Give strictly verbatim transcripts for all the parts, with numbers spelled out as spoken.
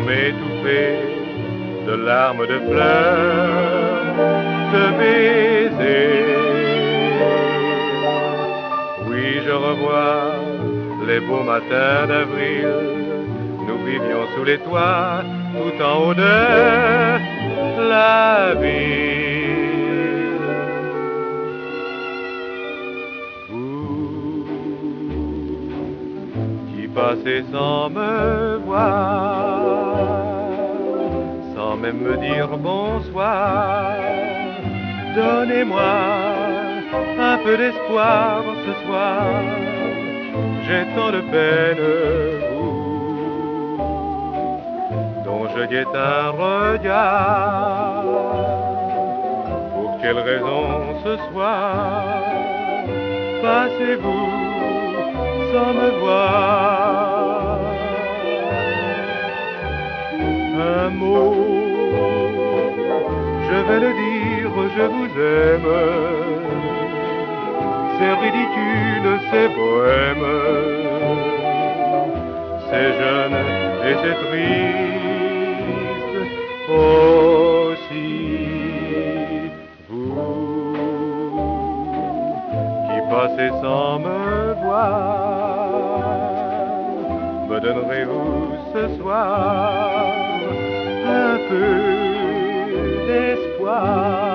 m'étouffer de larmes, de pleurs, de baisers. Oui, je revois les beaux matins d'avril, nous vivions sous les toits, tout en haut de la ville. Vous qui passez sans me voir, sans même me dire bonsoir, donnez-moi un peu d'espoir ce soir. J'ai tant de peine, vous, dont je guette un regard. Pour quelle raison ce soir passez-vous sans me voir? Un mot, je vais le dire, je vous aime. C'est ridicule, c'est bohème, c'est jeune et c'est triste aussi. Vous qui passez sans me voir, me donnerez-vous ce soir un peu d'espoir?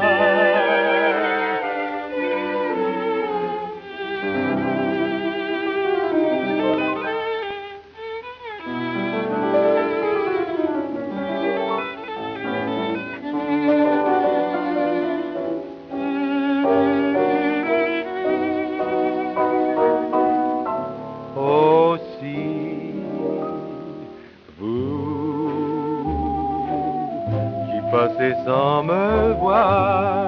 Passez sans me voir,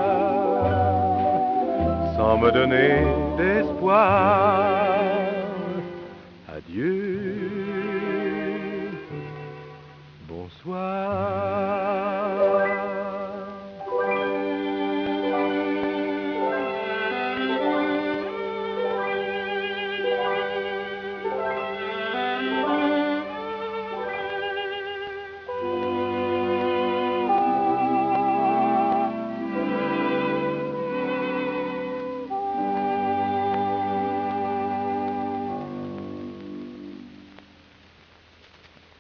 sans me donner d'espoir. Adieu.